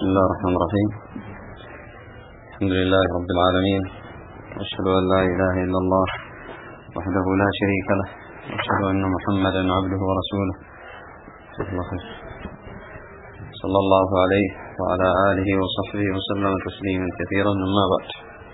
بسم الله الرحمن الرحيم. الحمد لله رب العالمين، أشهد أن لا إله إلا الله وحده لا شريك له، وأشهد أن محمدا عبده ورسوله صلى الله عليه وعلى آله وصحبه وسلم تسليما كثيرا. أما بعد،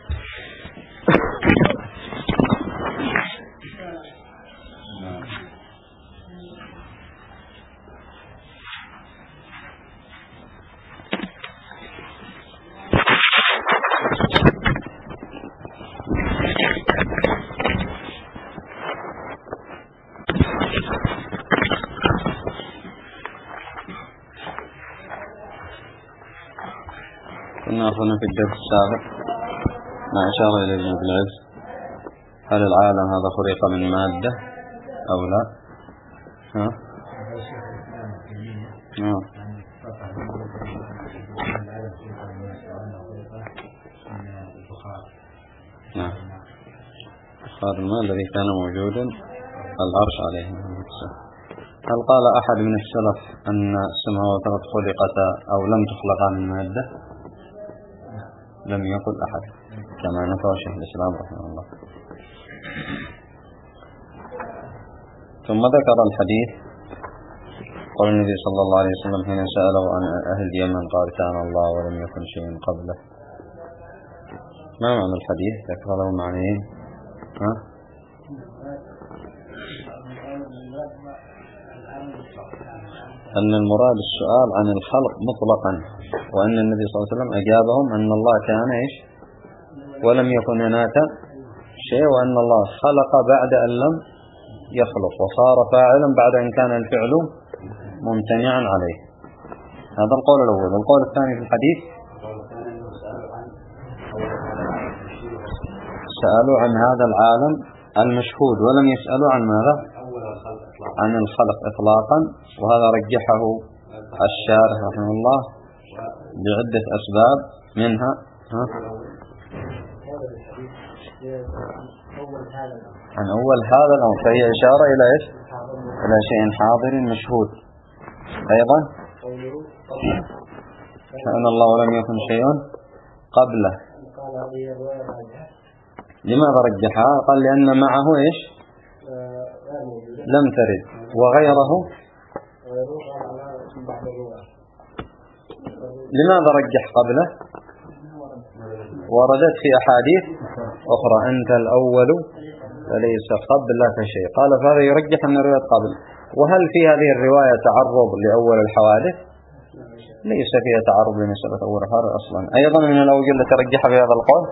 كنا أخذنا في الدرس السابق ما أشار إليه ابن العز: هل العالم هذا خلق من مادة أو لا؟ نعم، بخار الماء الذي كان موجودا العرش عليه. هل قال أحد من السلف أن السماوات خلقتا أو لم تخلقا من مادة؟ لم يقل أحد، كما نفى شيخ الإسلام رحمه الله. ثم ذكر الحديث قول النبي صلى الله عليه وسلم حين سأله عن أهل اليمن قال: كان الله ولم يكن شيء قبله. ما معنى الحديث؟ ذكر له معنيين. أن المراد السؤال عن الخلق مطلقا، وأن النبي صلى الله عليه وسلم أجابهم أن الله كان ولم يكن هناك شيء، وأن الله خلق بعد أن لم يخلق، وصار فاعلا بعد أن كان الفعل ممتنعا عليه. هذا القول الأول. القول الثاني في الحديث: سألوا عن هذا العالم المشهود ولم يسألوا عن ماذا؟ عن الخلق إطلاقا. وهذا رجحه الشارح رحمه الله بعدة أسباب، منها عن أول هذا الأمر، فهي إشارة إلى إيش؟ إلى شيء حاضر مشهود. أيضا كأن الله ولم يكن شيء قبله. لماذا رجحها؟ قال: لأن معه إيش؟ لم ترد، وغيره. لماذا رجح قبله؟ وردت في أحاديث أخرى: أنت الأول فليس قبلك شيء. قال: فهذا يرجح أن الرواية قبل. وهل في هذه الرواية تعرض لأول الحوادث؟ ليس فيها تعرض لمسألة أول الحوادث أصلا. أيضا من الأوجه التي رجح في هذا القول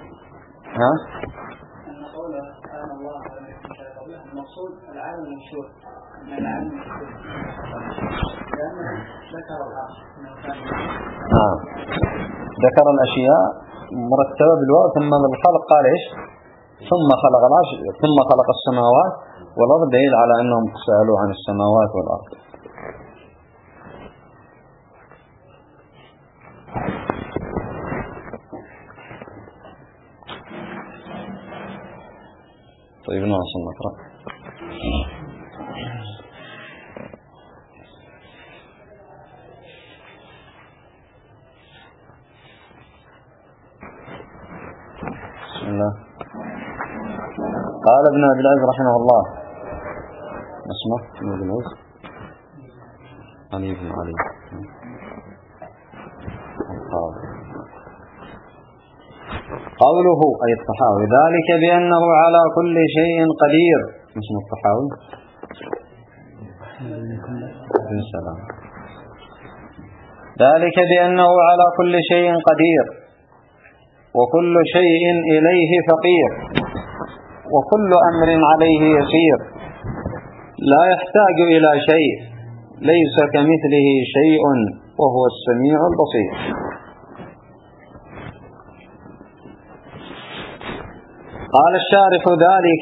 ذكر الأشياء مرتبة بالواو، ثم الخلق قال إيش؟ ثم خلق العرش، ثم خلق السماوات والأرض، دليل على أنهم سألوا عن السماوات والأرض. طيب نواصل نقرأ. بسم الله. قال ابن أبي العز رحمه الله: اسمه ابن أبي العز علي بن علي قوله أي الطحاوي: ذلك بأنه على كل شيء قدير. اسم الطحاوي السلام. ذلك بأنه على كل شيء قدير، وكل شيء إليه فقير، وكل أمر عليه يسير، لا يحتاج إلى شيء، ليس كمثله شيء، وهو السميع البصير. قال الشارح: ذلك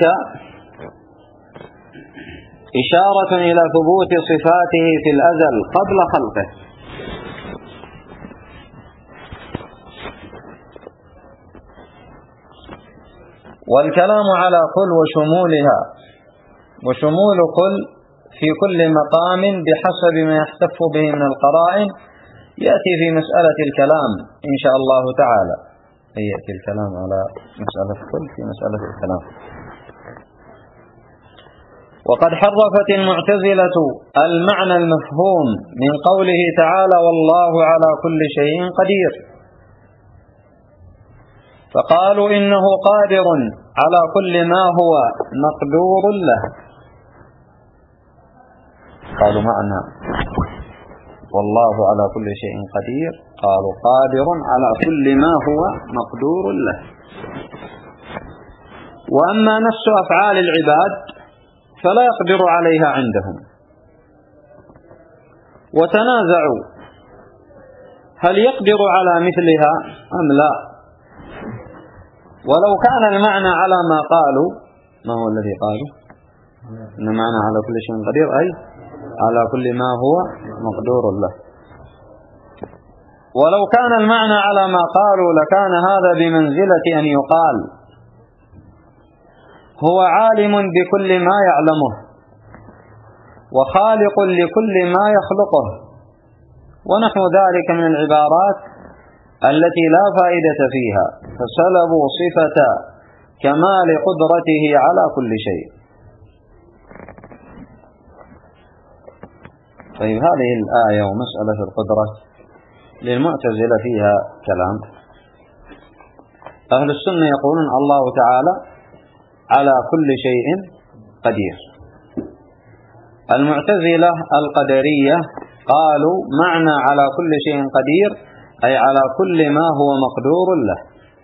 إشارة إلى ثبوت صفاته في الأزل قبل خلقه، والكلام على كل وشمولها، وشمول كل في كل مقام بحسب ما يحتف به من القرائن يأتي في مسألة الكلام إن شاء الله تعالى، يأتي الكلام على مسألة الكل في مسألة الكلام. وقد حرفت المعتزلة المعنى المفهوم من قوله تعالى والله على كل شيء قدير، فقالوا إنه قادر على كل ما هو مقدور له. قالوا معنى والله على كل شيء قدير، قالوا قادر على كل ما هو مقدور له. وأما نفس أفعال العباد فلا يقدر عليها عندهم، وتنازعوا هل يقدر على مثلها أم لا. ولو كان المعنى على ما قالوا، ما هو الذي قالوا؟ إن معنى على كل شيء قدير أي على كل ما هو مقدور له. ولو كان المعنى على ما قالوا لكان هذا بمنزلة أن يقال هو عالم بكل ما يعلمه وخالق لكل ما يخلقه، ونحو ذلك من العبارات التي لا فائدة فيها، فسلبوا صفة كمال قدرته على كل شيء. طيب هذه الآية ومسألة القدرة للمعتزلة فيها كلام. أهل السنة يقولون الله تعالى على كل شيء قدير. المعتزلة القدرية قالوا معنى على كل شيء قدير أي على كل ما هو مقدور له،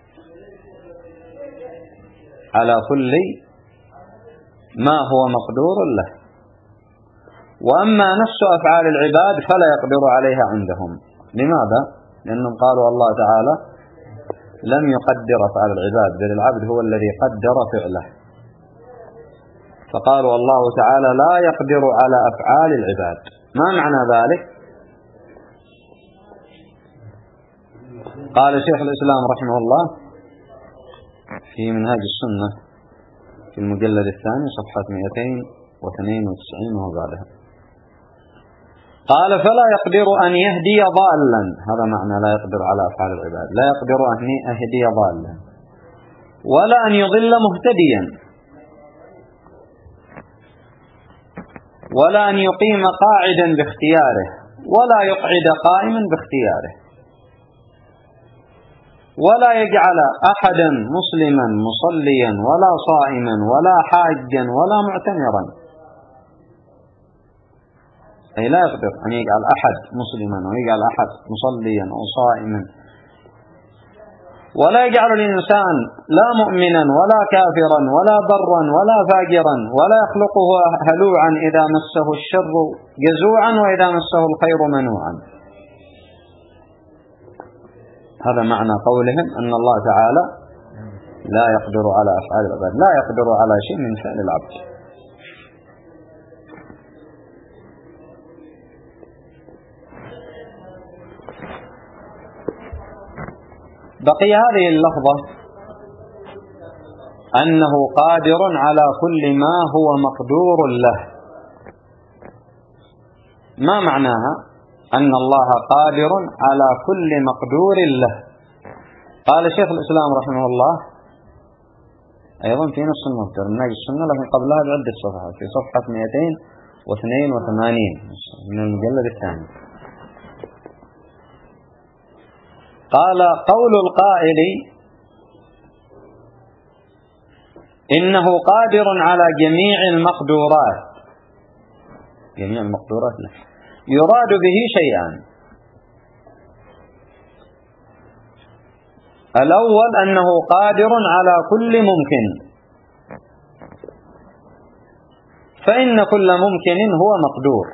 على كل ما هو مقدور له. وأما نفس أفعال العباد فلا يقدر عليها عندهم. لماذا؟ لأنهم قالوا الله تعالى لم يقدر أفعال العباد، بل العبد هو الذي قدر فعله، فقالوا الله تعالى لا يقدر على أفعال العباد. ما معنى ذلك؟ قال شيخ الإسلام رحمه الله في منهاج السنة في المجلد الثاني صفحة 292 وبعدها، قال فلا يقدر أن يهدي ضالا. هذا معنى لا يقدر على أفعال العباد، لا يقدر أن يهدي ضالا، ولا أن يضل مهتديا، ولا أن يقيم قاعدا باختياره، ولا يقعد قائما باختياره، ولا يجعل أحدا مسلما مصليا ولا صائما ولا حاجا ولا معتمرا. أي لا يقدر أن يجعل أحد مسلما ويجعل أحد مصليا أو صائما، ولا يجعل الإنسان لا مؤمنا ولا كافرا ولا برا ولا فاجرا، ولا يخلقه هلوعا إذا مسه الشر جزوعا وإذا مسه الخير منوعا. هذا معنى قولهم أن الله تعالى لا يقدر على أفعال العباد، لا يقدر على شيء من فعل العبد. بقي هذه اللفظة أنه قادر على كل ما هو مقدور له. ما معناها؟ أن الله قادر على كل مقدور له. قال شيخ الإسلام رحمه الله أيضا في نفس المذكر منهاج السنة لكن قبلها بعدة صفحات، في صفحة 282 من المجلد الثاني، قال قول القائل إنه قادر على جميع المقدورات، جميع المقدورات له، يراد به شيئان. الأول أنه قادر على كل ممكن، فإن كل ممكن هو مقدور،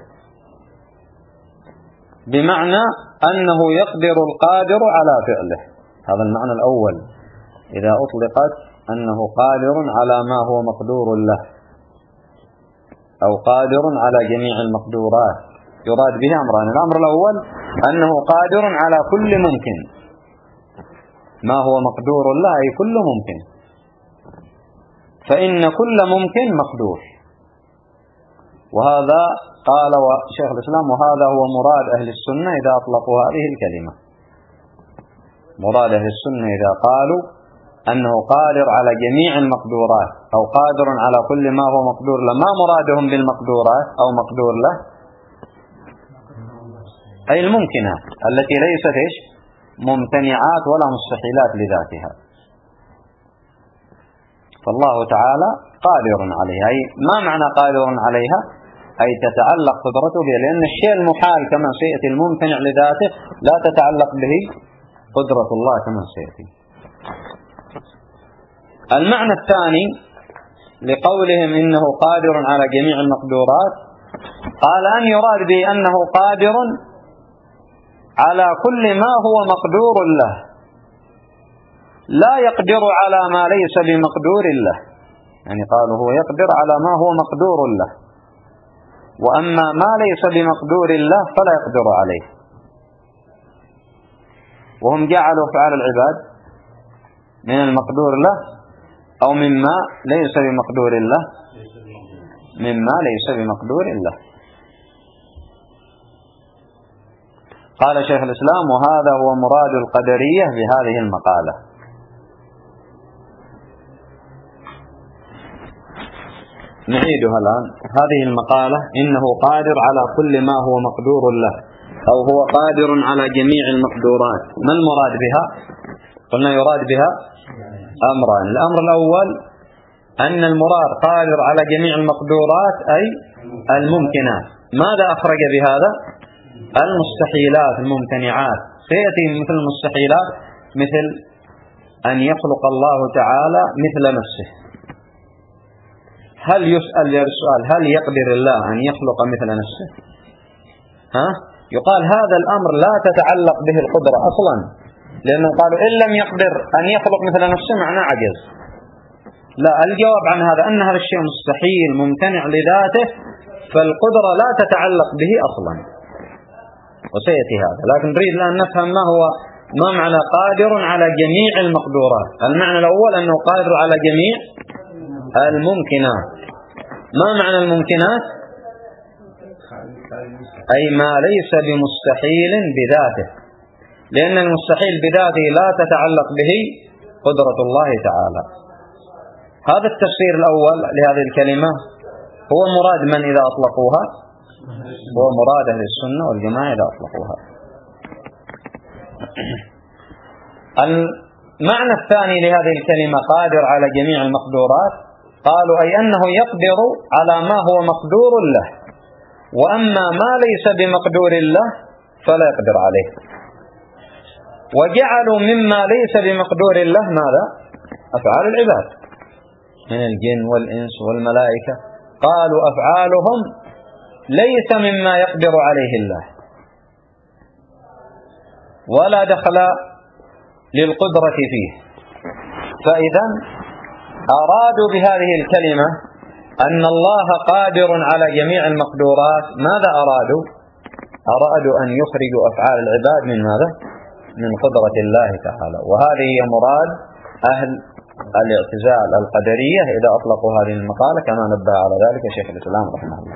بمعنى أنه يقدر القادر على فعله. هذا المعنى الأول إذا أطلقت أنه قادر على ما هو مقدور له أو قادر على جميع المقدورات، يراد به أمران. الأمر الأول أنه قادر على كل ممكن، ما هو مقدور له أي كل ممكن، فإن كل ممكن مقدور. وهذا قال شيخ الإسلام وهذا هو مراد أهل السنة إذا أطلقوا هذه الكلمة. مراد أهل السنة إذا قالوا أنه قادر على جميع المقدورات أو قادر على كل ما هو مقدور له، ما مرادهم بالمقدورات أو مقدور له؟ أي الممكنات التي ليست ممتنعات ولا مستحيلات لذاتها. فالله تعالى قادر عليها. أي ما معنى قادر عليها؟ أي تتعلق قدرته بها، لأن الشيء المحال كما سيأتي الممتنع لذاته لا تتعلق به قدرة الله كما سيأتي. المعنى الثاني لقولهم إنه قادر على جميع المقدورات، قال أن يراد به أنه قادر على كل ما هو مقدور له، لا يقدر على ما ليس بمقدور له. يعني قالوا هو يقدر على ما هو مقدور له، وأما ما ليس بمقدور له فلا يقدر عليه. وهم جعلوا أفعال العباد من المقدور له أو مما ليس بمقدور له، مما ليس بمقدور له. قال شيخ الإسلام وهذا هو مراد القدرية بهذه المقالة. نعيدها الآن. هذه المقالة إنه قادر على كل ما هو مقدور له أو هو قادر على جميع المقدورات. ما المراد بها؟ قلنا يراد بها أمران. الأمر الأول أن المراد قادر على جميع المقدورات أي الممكنات. ماذا أخرج بهذا؟ المستحيلات الممتنعات. سيأتي مثل المستحيلات مثل أن يخلق الله تعالى مثل نفسه. هل يسأل السؤال هل يقدر الله أن يخلق مثل نفسه؟ يقال هذا الأمر لا تتعلق به القدرة أصلا، لأنه قالوا إن لم يقدر أن يخلق مثل نفسه معناه عجز. لا، الجواب عن هذا أن هذا الشيء مستحيل ممتنع لذاته، فالقدرة لا تتعلق به أصلا، وسيأتي هذا. لكن نريد الآن نفهم ما معنى قادر على جميع المقدورات. المعنى الأول أنه قادر على جميع الممكنات. ما معنى الممكنات؟ أي ما ليس بمستحيل بذاته، لأن المستحيل بذاته لا تتعلق به قدرة الله تعالى. هذا التفسير الأول لهذه الكلمة هو مراد من إذا أطلقوها؟ هو مراد أهل السنة والجماعة إذا أطلقوها. المعنى الثاني لهذه الكلمة قادر على جميع المقدورات، قالوا أي أنه يقدر على ما هو مقدور له، وأما ما ليس بمقدور له فلا يقدر عليه. وجعلوا مما ليس بمقدور له ماذا؟ أفعال العباد من الجن والإنس والملائكة. قالوا أفعالهم ليس مما يقدر عليه الله، ولا دخل للقدرة فيه. فإذا أرادوا بهذه الكلمة أن الله قادر على جميع المقدورات. ماذا أرادوا؟ أرادوا أن يخرجوا أفعال العباد من ماذا؟ من قدرة الله تعالى. وهذه هي مراد أهل الاعتزال القدرية إذا أطلقوا هذه المقالة، كما نبه على ذلك شيخ الإسلام رحمه الله.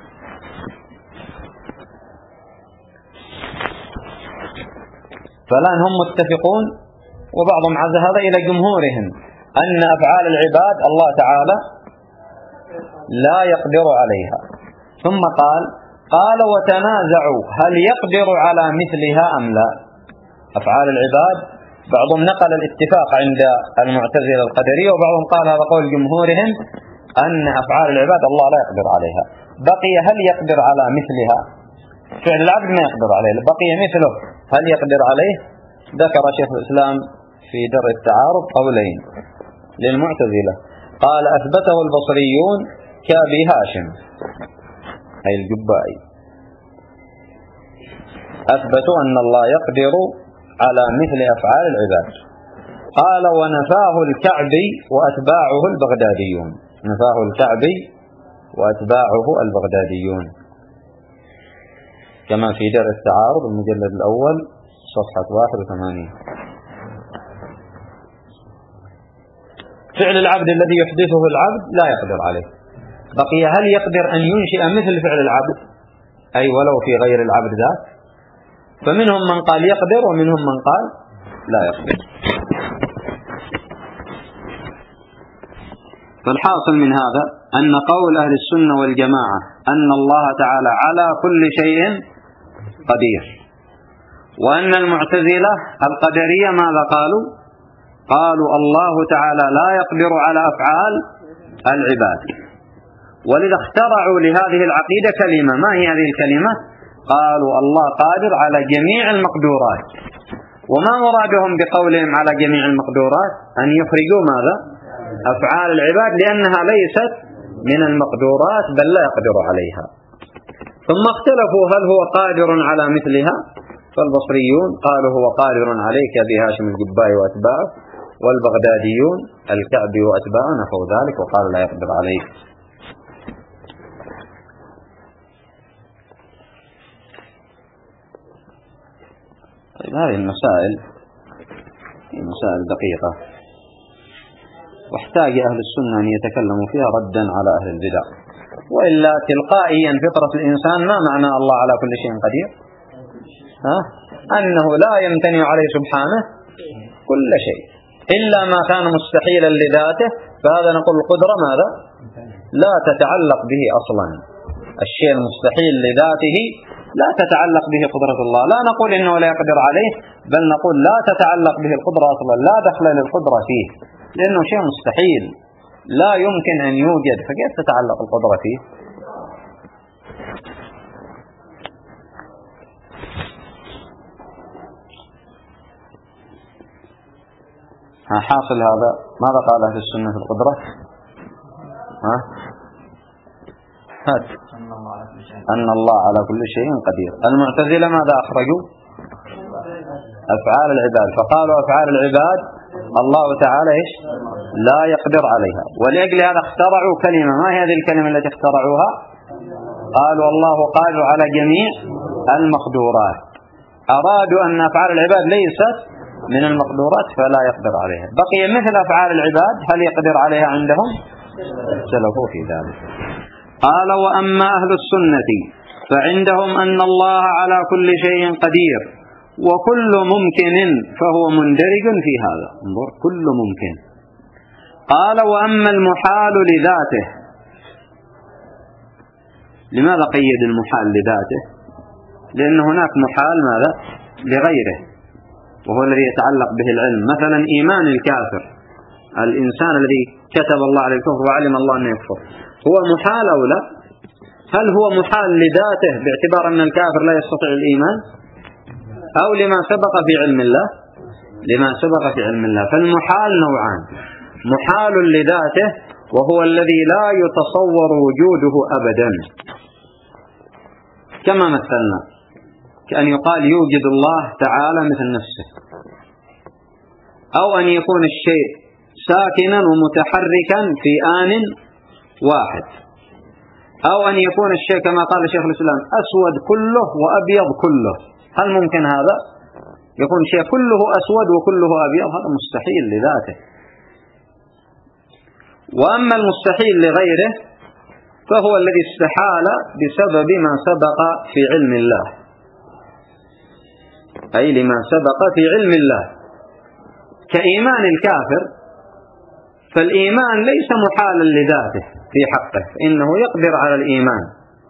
فالآن هم متفقون، وبعضهم عز هذا إلى جمهورهم، أن أفعال العباد الله تعالى لا يقدر عليها. ثم قال وتنازعوا هل يقدر على مثلها أم لا. أفعال العباد بعضهم نقل الاتفاق عند المعتزلة القدرية، وبعضهم قال هذا قول جمهورهم أن أفعال العباد الله لا يقدر عليها. بقي هل يقدر على مثلها. فعل العبد ما يقدر عليه، بقي مثله هل يقدر عليه. ذكر شيخ الإسلام في درء التعارض قولين للمعتزلة. قال أثبته البصريون كأبي هاشم أي الجبائي، أثبتوا أن الله يقدر على مثل أفعال العباد. قال ونفاه الكعبي وأتباعه البغداديون. نفاه الكعبي وأتباعه البغداديون كما في درء التعارض المجلد الأول صفحة 81. فعل العبد الذي يحدثه العبد لا يقدر عليه. بقي هل يقدر أن ينشئ مثل فعل العبد أي ولو في غير العبد ذات؟ فمنهم من قال يقدر ومنهم من قال لا يقدر. فالحاصل من هذا أن قول أهل السنة والجماعة أن الله تعالى على كل شيء قدير، وأن المعتزلة القدرية ماذا قالوا؟ قالوا الله تعالى لا يقدر على أفعال العباد. ولذا اخترعوا لهذه العقيدة كلمة، ما هي هذه الكلمة؟ قالوا الله قادر على جميع المقدورات. وما مرادهم بقولهم على جميع المقدورات؟ أن يخرجوا ماذا؟ أفعال العباد، لأنها ليست من المقدورات بل لا يقدر عليها. ثم اختلفوا هل هو قادر على مثلها؟ فالبصريون قالوا هو قادر عليه كأبي هاشم الجبائي وأتباعه، والبغداديون الكعبي وأتباعه نحو ذلك وقالوا لا يقدر عليه. طيب هذه المسائل هي مسائل دقيقة، واحتاج أهل السنة أن يتكلموا فيها ردا على أهل البدع، وإلا تلقائيا فطرة الإنسان ما معنى الله على كل شيء قدير؟ أنه لا يمتنع عليه سبحانه كل شيء إلا ما كان مستحيلا لذاته، فهذا نقول القدرة ماذا؟ لا تتعلق به أصلا. الشيء المستحيل لذاته لا تتعلق به قدرة الله، لا نقول إنه لا يقدر عليه، بل نقول لا تتعلق به القدرة أصلا، لا دخل للقدرة فيه، لأنه شيء مستحيل لا يمكن أن يوجد، فكيف تتعلق القدرة فيه؟ حاصل هذا ماذا قال أهل السنة في القدرة؟ أن الله على كل شيء قدير. المعتزلة ماذا أخرجوا؟ أفعال العباد، فقالوا أفعال العباد الله تعالى إيش؟ لا يقدر عليها. ولأجل هذا اخترعوا كلمة، ما هي هذه الكلمة التي اخترعوها؟ قالوا الله قادر على جميع المقدورات. أرادوا أن أفعال العباد ليست من المقدورات فلا يقدر عليها. بقي مثل أفعال العباد هل يقدر عليها عندهم؟ اختلفوا في ذلك. قال وأما أهل السنة فعندهم أن الله على كل شيء قدير وكل ممكن فهو مندرج في هذا. انظر كل ممكن. قال وأما المحال لذاته. لماذا قيد المحال لذاته؟ لأن هناك محال ماذا؟ لغيره، وهو الذي يتعلق به العلم. مثلا إيمان الكافر، الإنسان الذي كتب الله عليه الكفر وعلم الله أنه يكفر، هو محال أو لا؟ هل هو محال لذاته باعتبار أن الكافر لا يستطيع الإيمان، أو لما سبق في علم الله؟ لما سبق في علم الله. فالمحال نوعان: محال لذاته وهو الذي لا يتصور وجوده أبدا، كما مثلنا كأن يقال يوجد الله تعالى مثل نفسه، أو أن يكون الشيء ساكنا ومتحركا في آن واحد، أو أن يكون الشيء كما قال شيخ الإسلام أسود كله وأبيض كله. هل ممكن هذا؟ يكون شيء كله أسود وكله أبيض؟ هذا مستحيل لذاته. وأما المستحيل لغيره فهو الذي استحال بسبب ما سبق في علم الله، أي لما سبق في علم الله، كإيمان الكافر. فالإيمان ليس محالا لذاته في حقه، إنه يقدر على الإيمان،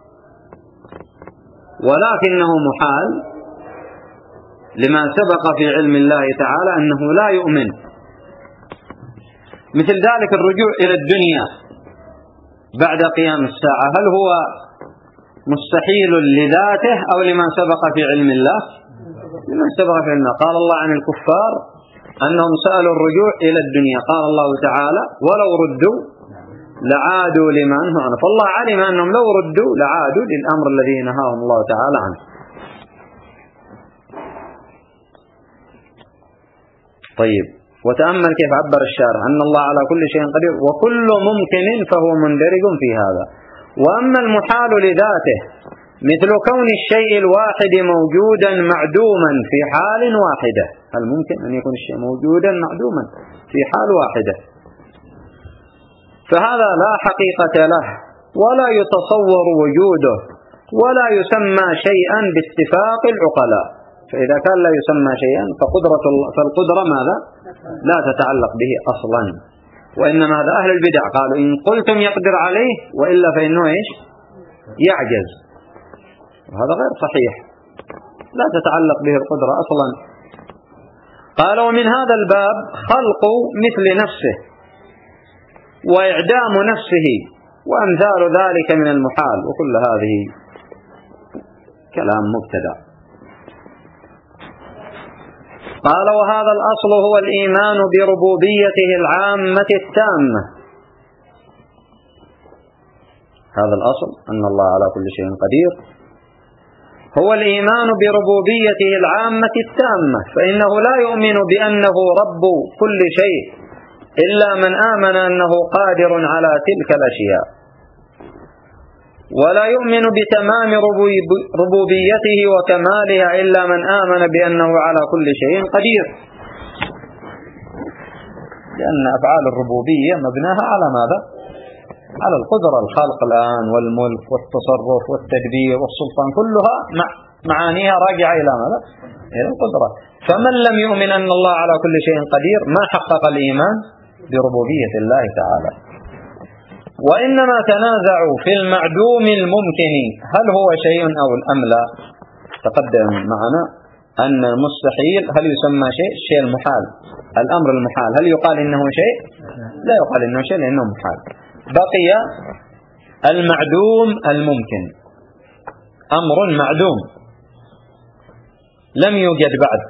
ولكنه محال لما سبق في علم الله تعالى أنه لا يؤمن. مثل ذلك الرجوع إلى الدنيا بعد قيام الساعة، هل هو مستحيل لذاته أو لما سبق في علم الله؟ لما سبق في علم الله. قال الله عن الكفار أنهم سألوا الرجوع إلى الدنيا، قال الله تعالى ولو ردوا لعادوا لما نهوا عنه. فالله علم أنهم لو ردوا لعادوا للأمر الذي نهاهم الله تعالى عنه. طيب، وتأمل كيف عبر الشارع أن الله على كل شيء قدير وكل ممكن فهو مندرج في هذا. وأما المحال لذاته مثل كون الشيء الواحد موجودا معدوما في حال واحدة. هل ممكن أن يكون الشيء موجودا معدوما في حال واحدة؟ فهذا لا حقيقة له ولا يتصور وجوده ولا يسمى شيئا باتفاق العقلاء. فإذا كان لا يسمى شيئا فالقدرة ماذا؟ لا تتعلق به أصلا. وإنما هذا أهل البدع قالوا إن قلتم يقدر عليه وإلا فإنه إيش؟ يعجز. وهذا غير صحيح، لا تتعلق به القدرة أصلا. قال ومن هذا الباب خلق مثل نفسه وإعدام نفسه وأمثال ذلك من المحال، وكل هذه كلام مبتدع. قال وهذا الأصل هو الإيمان بربوبيته العامة التامة. هذا الأصل أن الله على كل شيء قدير هو الإيمان بربوبيته العامة التامة، فإنه لا يؤمن بأنه رب كل شيء إلا من آمن أنه قادر على تلك الأشياء، ولا يؤمن بتمام ربوبيته وكمالها إلا من آمن بأنه على كل شيء قدير، لأن أفعال الربوبية مبناها على ماذا؟ على القدرة، الخلق الآن والملك والتصرف والتدبير والسلطان كلها معانيها راجعة إلى ماذا؟ إلى القدرة. فمن لم يؤمن أن الله على كل شيء قدير ما حقق الإيمان بربوبية الله تعالى. وإنما تنازعوا في المعدوم الممكن هل هو شيء أو أم لا. تقدم معنا أن المستحيل هل يسمى شيء؟ الشيء المحال، الأمر المحال هل يقال إنه شيء؟ لا يقال إنه شيء لأنه محال. بقي المعدوم الممكن، أمر معدوم لم يوجد بعد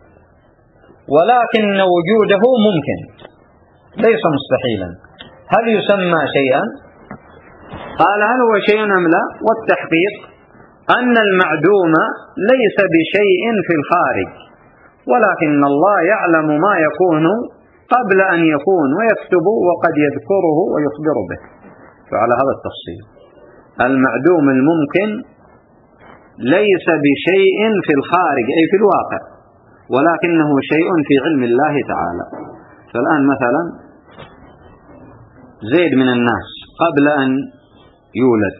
ولكن وجوده ممكن ليس مستحيلا، هل يسمى شيئا؟ قال هل هو شيء أم لا؟ والتحقيق أن المعدوم ليس بشيء في الخارج، ولكن الله يعلم ما يكون قبل أن يكون ويكتب وقد يذكره ويخبر به. فعلى هذا التفصيل المعدوم الممكن ليس بشيء في الخارج أي في الواقع، ولكنه شيء في علم الله تعالى. فالآن مثلا زيد من الناس قبل أن يولد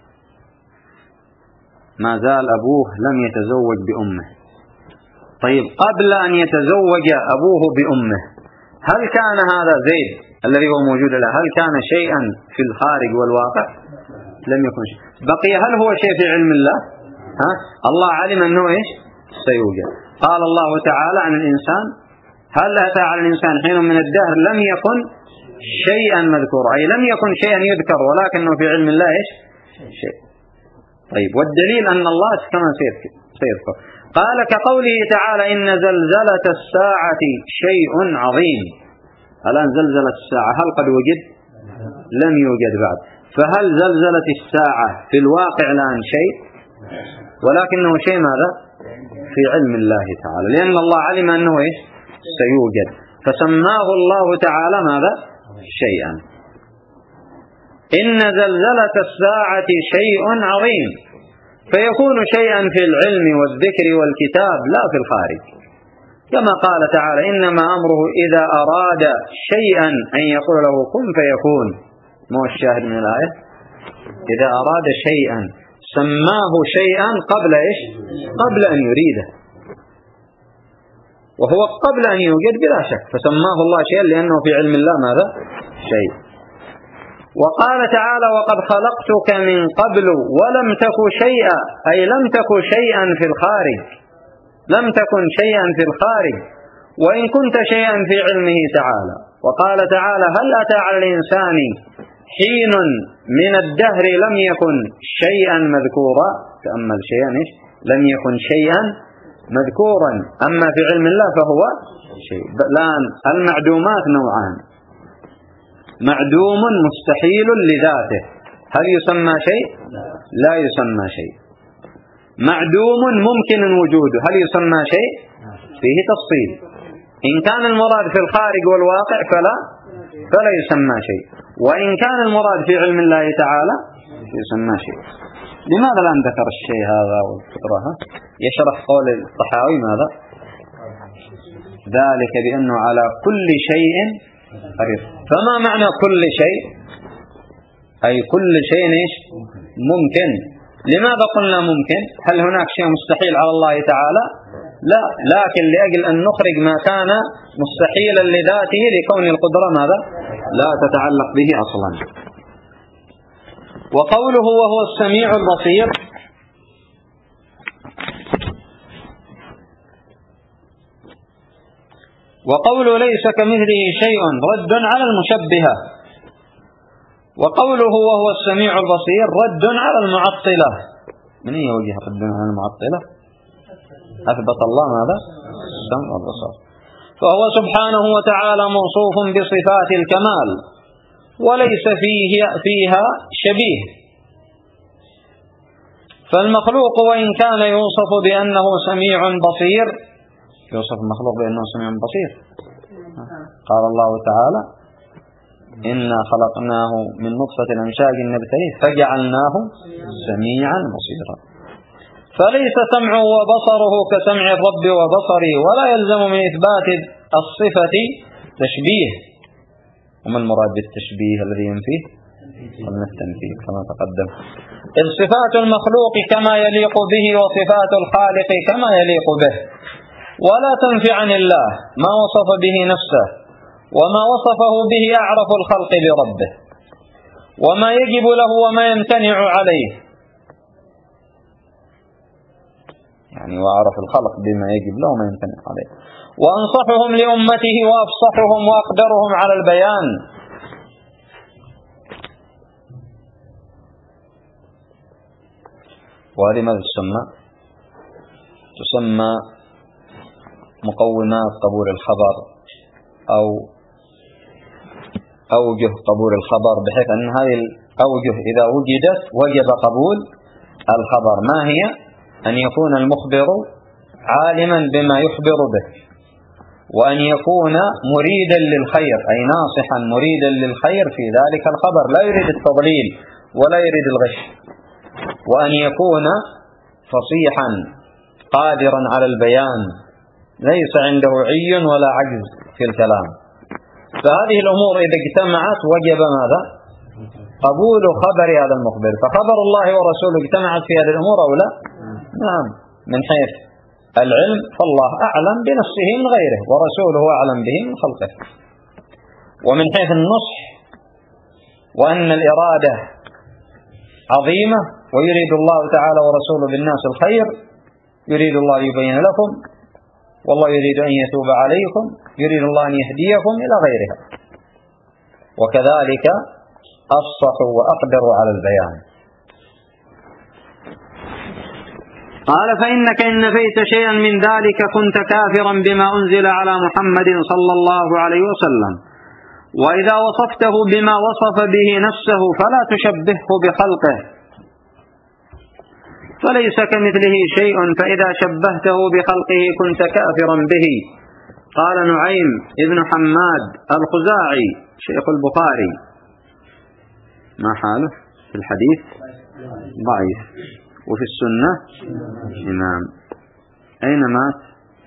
ما زال أبوه لم يتزوج بأمه. طيب قبل أن يتزوج أبوه بأمه هل كان هذا زيد الذي هو موجود له هل كان شيئا في الخارج والواقع؟ لم يكن شيء. بقي هل هو شيء في علم الله؟ الله علم أنه إيش؟ سيوجد. قال الله تعالى عن الإنسان هل أتى على الإنسان حين من الدهر لم يكن شيئا مذكورا، أي لم يكن شيئا يذكر ولكنه في علم الله إيش؟ شيء. طيب والدليل أن الله كما سيذكر قال كقوله تعالى إن زلزلة الساعة شيء عظيم. الآن زلزلة الساعة هل قد وجد؟ لم يوجد بعد. فهل زلزلة الساعة في الواقع الآن شيء؟ ولكنه شيء ماذا؟ في علم الله تعالى، لأن الله علم أنه إيش؟ سيوجد، فسماه الله تعالى ماذا؟ شيئا. إن زلزلة الساعة شيء عظيم، فيكون شيئا في العلم والذكر والكتاب لا في الخارج، كما قال تعالى إنما أمره إذا أراد شيئا أن يقول له كن فيكون. ما هو الشاهد من الآية؟ إذا أراد شيئا سماه شيئا قبل إيش؟ قبل أن يريده، وهو قبل أن يوجد بلا شك، فسماه الله شيئا لأنه في علم الله ماذا؟ شيء. وقال تعالى وقد خلقتك من قبل ولم تك شيئا، أي لم تك شيئا في الخارج، لم تكن شيئا في الخارج وإن كنت شيئا في علمه تعالى. وقال تعالى هل أتى على الإنسان حين من الدهر لم يكن شيئا مذكورا. تأمل شيئا إيش؟ لم يكن شيئا مذكورا، أما في علم الله فهو شيء. الآن المعدومات نوعان، معدوم مستحيل لذاته هل يسمى شيء؟ لا يسمى شيء. معدوم ممكن وجوده هل يسمى شيء؟ فيه تفصيل، إن كان المراد في الخارج والواقع فلا يسمى شيء، وإن كان المراد في علم الله تعالى يسمى شيء. لماذا الآن ذكر الشيء هذا والفكرة؟ يشرح قول الطحاوي ماذا؟ ذلك بأنه على كل شيء قدير. فما معنى كل شيء؟ أي كل شيء ممكن. لماذا قلنا ممكن؟ هل هناك شيء مستحيل على الله تعالى؟ لا، لكن لأجل أن نخرج ما كان مستحيلا لذاته لكون القدرة ماذا؟ لا تتعلق به أصلا. وقوله وهو السميع البصير، وقوله ليس كمثله شيء رد على المشبهة، وقوله وهو السميع البصير رد على المعطلة. من أي وجه رد على المعطلة؟ أثبت الله ماذا؟ السمع والبصر. فهو سبحانه وتعالى موصوف بصفات الكمال وليس فيها شبيه. فالمخلوق وإن كان يوصف بأنه سميع بصير، يوصف المخلوق بأنه سميع بصير. قال الله تعالى إنا خلقناه من نطفة أمشاج نبتليه فجعلناه سميعا بصيرا. فليس سمعه وبصره كسمع الرب وبصره، ولا يلزم من إثبات الصفة تشبيه. وما المراد بالتشبيه الذي ينفيه؟ قلنا التمثيل كما تقدم. إذ صفات المخلوق كما يليق به وصفات الخالق كما يليق به، ولا تنفي عن الله ما وصف به نفسه، وما وصفه به أعرف الخلق بربه، وما يجب له وما يمتنع عليه، يعني وأعرف الخلق بما يجب له وما يمتنع عليه، وأنصحهم لأمته وأفصحهم وأقدرهم على البيان. وهذه ماذا تسمى؟ تسمى مقومات قبول الخبر أو أوجه قبول الخبر، بحيث أن هذه الأوجه إذا وجدت وجب قبول الخبر. ما هي؟ أن يكون المخبر عالما بما يخبر به، وأن يكون مريدا للخير أي ناصحا مريدا للخير في ذلك الخبر، لا يريد التضليل ولا يريد الغش، وأن يكون فصيحا قادرا على البيان ليس عنده عي ولا عجز في الكلام. فهذه الأمور إذا اجتمعت وجب ماذا؟ قبول خبر هذا المخبر. فخبر الله ورسوله اجتمعت في هذه الأمور أو لا؟ نعم. من حيث العلم فالله أعلم بنفسه من غيره، ورسوله أعلم به من خلقه. ومن حيث النصح وأن الإرادة عظيمة، ويريد الله تعالى ورسوله بالناس الخير، يريد الله يبين لكم، والله يريد أن يتوب عليكم، يريد الله أن يهديكم إلى غيرها. وكذلك أفصحوا وأقدروا على البيان. قال فإنك إن نفيت شيئا من ذلك كنت كافرا بما أنزل على محمد صلى الله عليه وسلم. وإذا وصفته بما وصف به نفسه فلا تشبهه بخلقه، فليس كمثله شيء، فإذا شبهته بخلقه كنت كافرا به. قال نعيم ابن حماد الخزاعي شيخ البخاري: ما حاله في الحديث؟ ضعيف. وفي السنة إمام. أين مات؟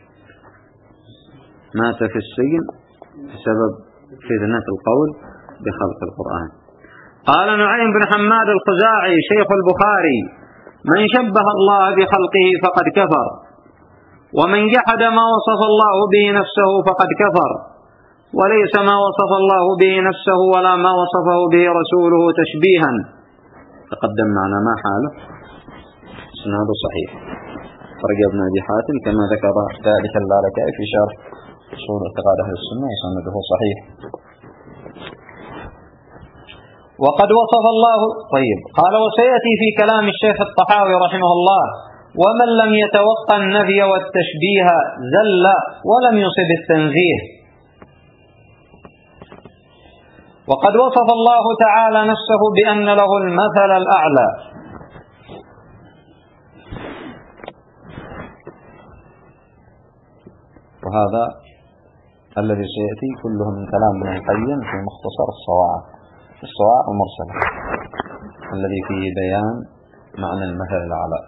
مات في السجن بسبب فتنة القول بخلق القرآن. قال نعيم بن حماد الخزاعي شيخ البخاري: من شبه الله بخلقه فقد كفر، ومن جحد ما وصف الله به نفسه فقد كفر، وليس ما وصف الله به نفسه ولا ما وصفه به رسوله تشبيها. تقدم معنا ما حاله؟ اسناده صحيح، خرج ابن أبي حاتم كما ذكر ذلك اللالكائي في شرح أصول اعتقاد أهل السنة، سنده صحيح. وقد وصف الله. طيب، قال وسيأتي في كلام الشيخ الطحاوي رحمه الله: ومن لم يتوقع النفي والتشبيه زل ولم يصب التنزيه. وقد وصف الله تعالى نفسه بأن له المثل الأعلى، وهذا الذي سيأتي كله من كلام ابن القيم في مختصر الصواعق المرسلة الذي فيه بيان معنى المثل الأعلى.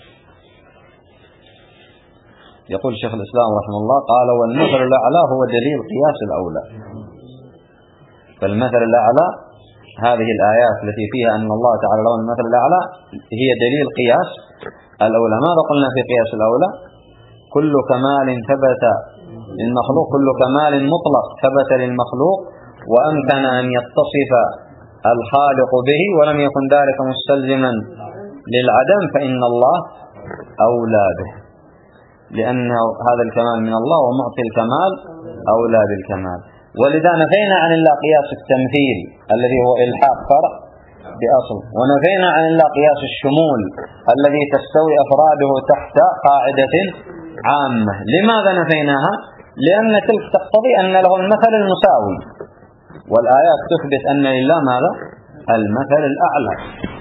يقول شيخ الإسلام رحمه الله: قال والمثل الأعلى هو دليل قياس الأولى. فالمثل الأعلى هذه الآيات التي فيها أن الله تعالى له المثل الأعلى هي دليل قياس الأولى. ماذا قلنا في قياس الأولى؟ كل كمال ثبت للمخلوق، كل كمال مطلق ثبت للمخلوق وأمكن أن يتصف الخالق به ولم يكن ذلك مستلزما للعدم فإن الله أولى به، لأن هذا الكمال من الله ومعطي الكمال أولى بالكمال. ولذا نفينا عن الله قياس التمثيل الذي هو إلحاق فرع بأصل، ونفينا عن الله قياس الشمول الذي تستوي أفراده تحت قاعدة عامة. لماذا نفيناها؟ لأن تلك تقتضي أن له المثل المساوي، والآيات تثبت أن لله ماذا؟ المثل الأعلى.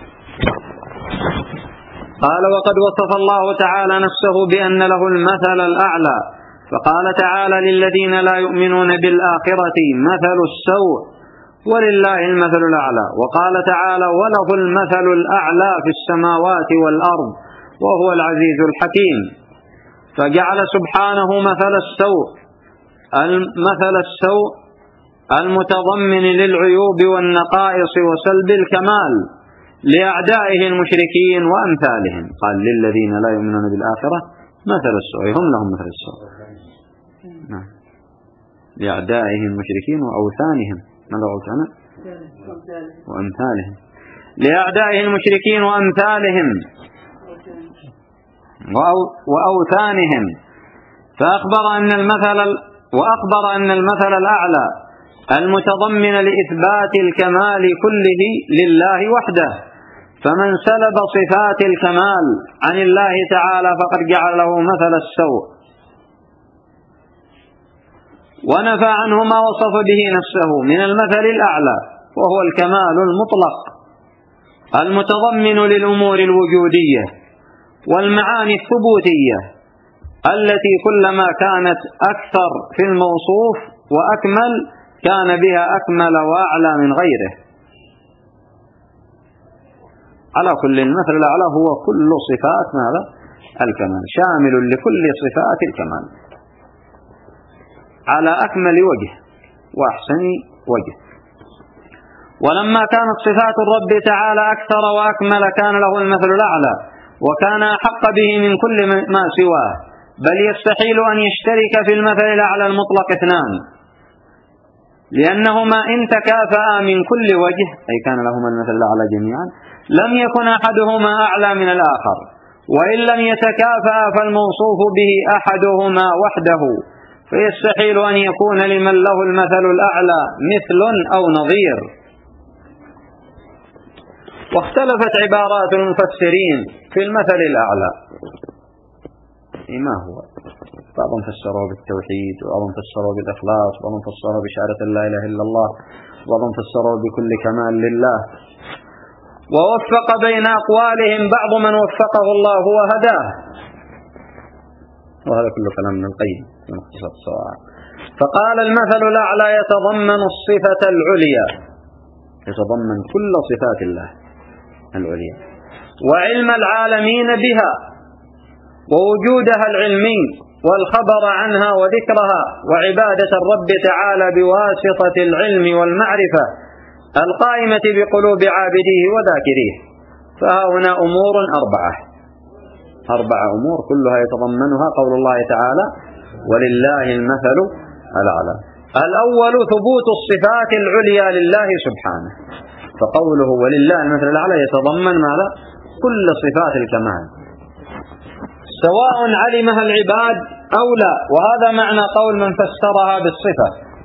قال: وقد وصف الله تعالى نفسه بأن له المثل الأعلى، فقال تعالى: للذين لا يؤمنون بالآخرة مثل السوء ولله المثل الأعلى. وقال تعالى: وله المثل الأعلى في السماوات والأرض وهو العزيز الحكيم. فجعل سبحانه مثل السوء المتضمن للعيوب والنقائص وسلب الكمال لأعدائه المشركين وأمثالهم. قال: للذين لا يؤمنون بالآخرة مثل السوء، هم لهم مثل السوء. لأعدائه المشركين وأوثانهم. ماذا قلت أنا؟ وأمثالهم. لأعدائه المشركين وأمثالهم وأوثانهم. وأخبر أن المثل الأعلى المتضمن لإثبات الكمال كله لله وحده، فمن سلب صفات الكمال عن الله تعالى فقد جعل له مثل السوء، ونفى عنه ما وصف به نفسه من المثل الأعلى وهو الكمال المطلق المتضمن للأمور الوجودية والمعاني الثبوتية التي كلما كانت أكثر في الموصوف وأكمل كان بها أكمل وأعلى من غيره. على كل المثل الأعلى هو كل صفات ماذا؟ الكمال، شامل لكل صفات الكمال على أكمل وجه وأحسن وجه. ولما كانت صفات الرب تعالى أكثر وأكمل كان له المثل الأعلى وكان أحق به من كل ما سواه، بل يستحيل أن يشترك في المثل الأعلى المطلق اثنان، لأنهما إن تكافأ من كل وجه أي كان لهما المثل الأعلى جميعا لم يكن أحدهما أعلى من الآخر، وإن لم يتكافأ فالموصوف به أحدهما وحده، فيستحيل أن يكون لمن له المثل الأعلى مثل أو نظير. واختلفت عبارات المفسرين في المثل الأعلى، ما هو؟ بعضهم فسروا بالتوحيد، وبعضهم فسروا بالإخلاص، وبعضهم فسروا بشهادة لا إله إلا الله، وبعضهم فسروا بكل كمال لله. ووفق بين أقوالهم بعض من وفقه الله وهداه، وهذا كله كلام من القيم في مختصر الصواعق. فقال: المثل الأعلى يتضمن الصفة العليا، يتضمن كل صفات الله العليا، وعلم العالمين بها، ووجودها العلمي، والخبر عنها وذكرها، وعبادة الرب تعالى بواسطة العلم والمعرفة القائمة بقلوب عابديه وذاكريه. فهنا أمور أربعة أمور كلها يتضمنها قول الله تعالى: ولله المثل الأعلى. الأول ثبوت الصفات العليا لله سبحانه، فقوله ولله المثل الأعلى يتضمن ماذا؟ كل صفات الكمال سواء علمها العباد أو لا، وهذا معنى قول من فسرها بالصفة.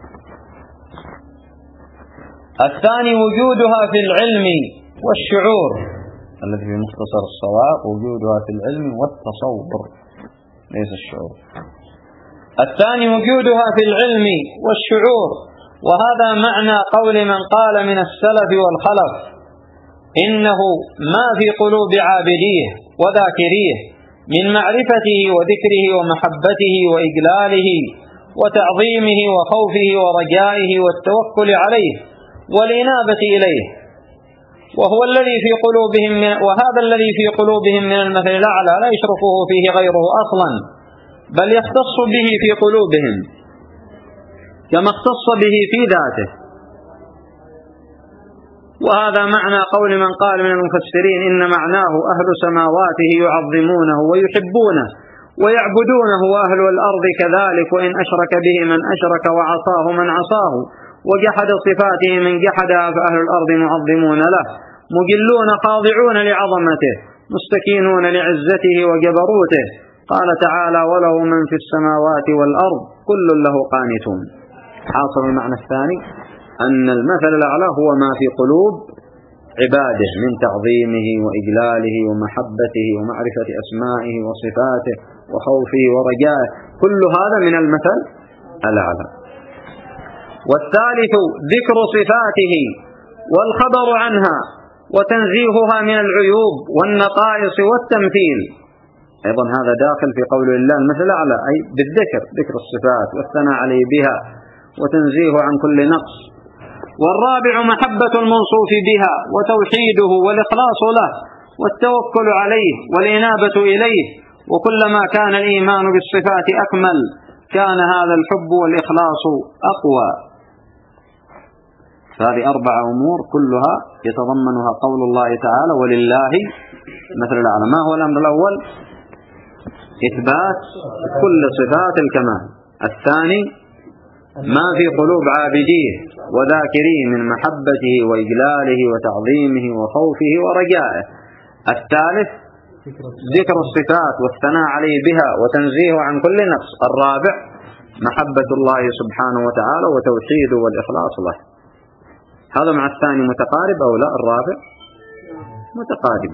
الثاني وجودها في العلم والشعور، الذي في مختصر الصواعق وجودها في العلم والتصور ليس الشعور. الثاني وجودها في العلم والشعور، وهذا معنى قول من قال من السلف والخلف: إنه ما في قلوب عابديه وذاكريه من معرفته وذكره ومحبته وإجلاله وتعظيمه وخوفه ورجائه والتوكل عليه والإنابة إليه، وهذا الذي في قلوبهم من المثل الأعلى لا يشركه فيه غيره أصلا، بل يختص به في قلوبهم كما اختص به في ذاته. وهذا معنى قول من قال من المفسرين إن معناه أهل سماواته يعظمونه ويحبونه ويعبدونه، وأهل الأرض كذلك، وإن أشرك به من أشرك وعصاه من عصاه وجحد صفاته من جحدها فأهل الأرض معظمون له مجلون خاضعون لعظمته مستكينون لعزته وجبروته. قال تعالى وله من في السماوات والأرض كل له قانتون. حاصل المعنى الثاني أن المثل الأعلى هو ما في قلوب عباده من تعظيمه وإجلاله ومحبته ومعرفة أسمائه وصفاته وخوفه ورجائه، كل هذا من المثل الأعلى. والثالث ذكر صفاته والخبر عنها وتنزيهها من العيوب والنقائص والتمثيل. أيضا هذا داخل في قول الله المثل الأعلى، أي بالذكر، ذكر الصفات والثناء عليه بها وتنزيهه عن كل نقص. والرابع محبة الموصوف بها وتوحيده والإخلاص له والتوكل عليه والإنابة إليه، وكلما كان الإيمان بالصفات أكمل كان هذا الحب والإخلاص أقوى. فهذه 4 أمور كلها يتضمنها قول الله تعالى ولله مثل الأعلى. ما هو الأمر الأول؟ إثبات كل صفات الكمال. الثاني ما في قلوب عابديه وذاكريه من محبته وإجلاله وتعظيمه وخوفه ورجائه. الثالث ذكر الصفات والثناء عليه بها وتنزيهه عن كل نقص. الرابع محبة الله سبحانه وتعالى وتوحيده والإخلاص له. هذا مع الثاني متقارب أو لا؟ الرابع متقارب.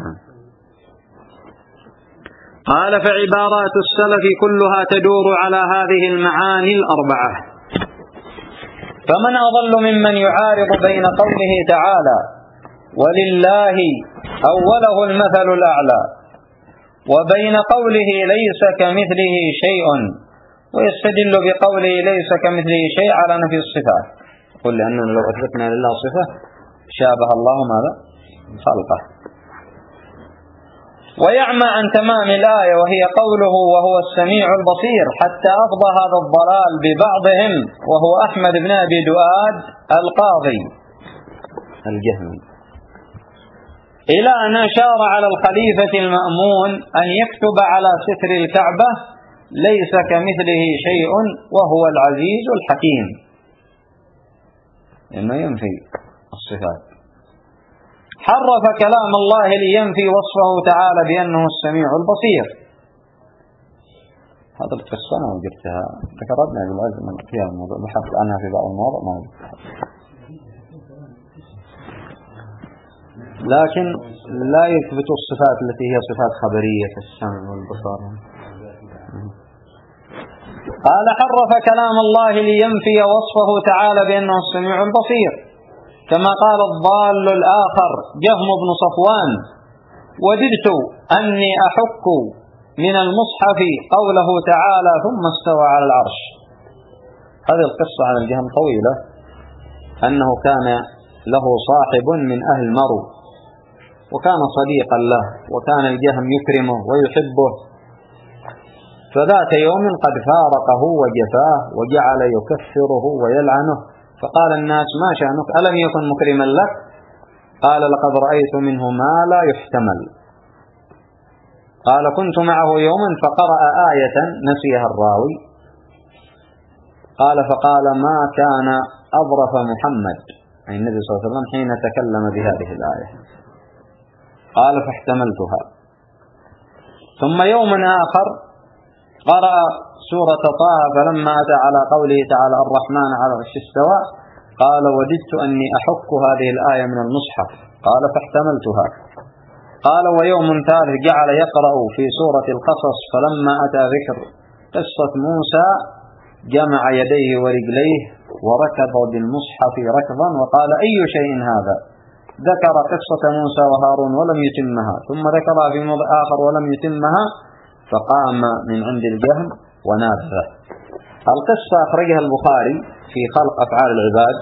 قال فعبارات السلف كلها تدور على هذه المعاني ال4. فمن أضل ممن يعارض بين قوله تعالى ولله أوله المثل الأعلى وبين قوله ليس كمثله شيء، ويستدل بقوله ليس كمثله شيء على نفي الصفات. قل لأننا لو أثبتنا لله صفة شابه الله ماذا؟ خلقه. ويعمى عن تمام الآية وهي قوله وهو السميع البصير، حتى أفضى هذا الضلال ببعضهم وهو أحمد بن أبي دؤاد القاضي الجهمي إلى أن أشار على الخليفة المأمون أن يكتب على ستر الكعبة ليس كمثله شيء وهو العزيز الحكيم، إنه ينفي الصفات. حرف كلام الله لينفي وصفه تعالى بأنه السميع البصير. هذا القصة أنا وجدتها ذكرتنا بالعز من فيها الموضوع، بحثت عنها في بعض المواضع ما وجدتها، لكن لا يثبت الصفات التي هي صفات خبرية كالسمع والبصر. قال حرف كلام الله لينفي وصفه تعالى بأنه السميع البصير، كما قال الضال الآخر جهم بن صفوان وددت أني أحك من المصحف قوله تعالى ثم استوى على العرش. هذه القصة عن الجهم طويلة، أنه كان له صاحب من أهل مرو وكان صديقا له، وكان الجهم يكرمه ويحبه، فذات يوم قد فارقه وجفاه وجعل يكفره ويلعنه، فقال الناس ما شأنك ألم يكن مكرما لك؟ قال لقد رأيت منه ما لا يحتمل. قال كنت معه يوما فقرأ آية نسيها الراوي، قال فقال ما كان أظرف محمد أي النبي صلى الله عليه وسلم حين تكلم بهذه الآية، قال فاحتملتها. ثم يوم آخر قرأ سورة طه فلما أتى على قوله تعالى الرحمن على العرش استوى قال وددت أني أحك هذه الآية من المصحف، قال فاحتملتها. قال ويوم ثالث جعل يقرأ في سورة القصص فلما أتى ذكر قصة موسى جمع يديه ورجليه وركض بالمصحف ركضا وقال أي شيء هذا؟ ذكر قصة موسى وهارون ولم يتمها، ثم ذكرها في موضع آخر ولم يتمها، فقام من عند الجهم ونابه. القصة أخرجها البخاري في خلق أفعال العباد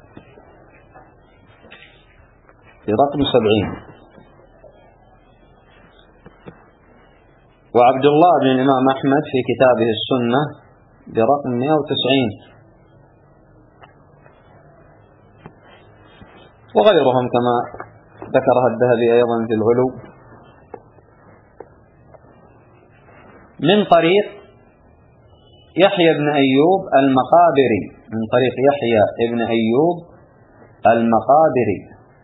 في رقم 70، وعبد الله بن الإمام أحمد في كتابه السنة برقم 190. وغيرهم كما ذكرها الذهبي أيضا في العلو من طريق يحيى بن أيوب المقابري، من طريق يحيى بن أيوب المقابري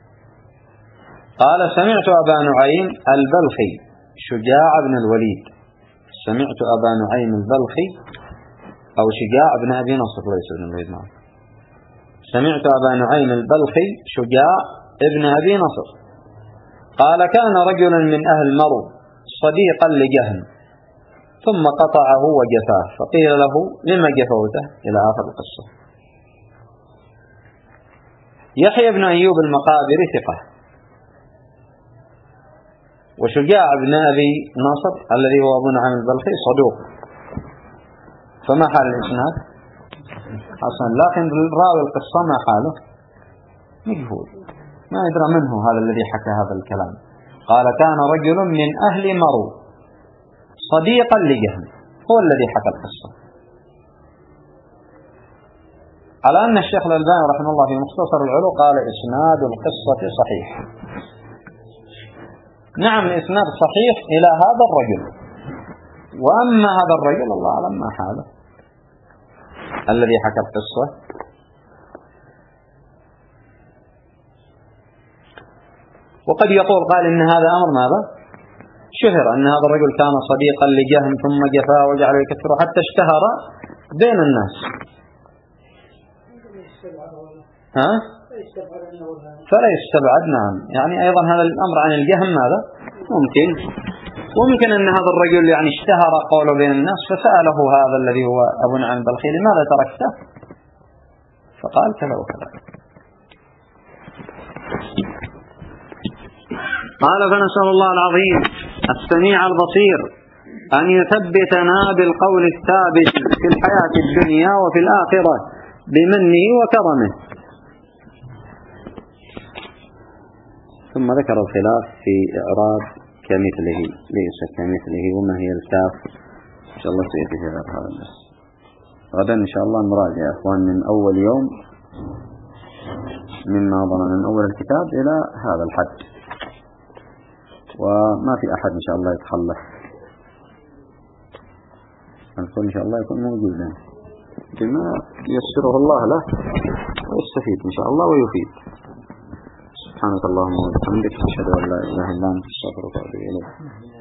قال سمعت أبا نعيم البلخي شجاع بن الوليد، سمعت أبا نعيم البلخي أو شجاع بن أبي نصر ليس بن الوليد، سمعت أبا نعيم البلخي شجاع ابن أبي نصر قال كان رجل من أهل مرو صديقا لجهم ثم قطعه وجفاه فقيل له لما جفوته إلى آخر القصة. يحيى بن أيوب المقابري ثقة، وشجاع بن أبي نصر الذي هو أبو نعيم البلخي صدوق، فما حال الإسناد؟ حسن، لكن راوي القصة ما حاله؟ مجهول، ما يدرى منه هذا الذي حكى هذا الكلام. قال كان رجل من أهل مرو صديقا لجهم، هو الذي حكى القصة، على أن الشيخ الألباني رحمه الله في مختصر العلو قال إسناد القصة صحيح. نعم الإسناد صحيح إلى هذا الرجل، وأما هذا الرجل الله أعلم ما حاله الذي حكى القصة. وقد يقول قال إن هذا أمر ماذا؟ شهر أن هذا الرجل كان صديقا لجهم ثم جفاه وجعله يكفره حتى اشتهر بين الناس. فلا يستبعد، نعم، يعني أيضا هذا الأمر عن الجهم ماذا؟ ممكن أن هذا الرجل يعني اشتهر قوله بين الناس فسأله هذا الذي هو أبو نعيم البلخي لماذا تركته؟ فقال كذا وكذا. قال فنسأل الله العظيم السميع البصير أن يثبتنا بالقول الثابت في الحياة الدنيا وفي الآخرة بمنه وكرمه. ثم ذكر الخلاف في إعراب كمثله ليس كمثله وما هي الكاف، إن شاء الله سيأتي في هذا الدرس. غدا إن شاء الله نراجع يا أخوان من أول يوم مما ظن من أول الكتاب إلى هذا الحد، وما في أحد إن شاء الله يتخلف، الكل إن شاء الله يكون موجودا بما يسره الله له ويستفيد إن شاء الله ويفيد. سبحانك اللهم وبحمدك أشهد أن لا إله إلا أنت أستغفرك وأتوب إليك.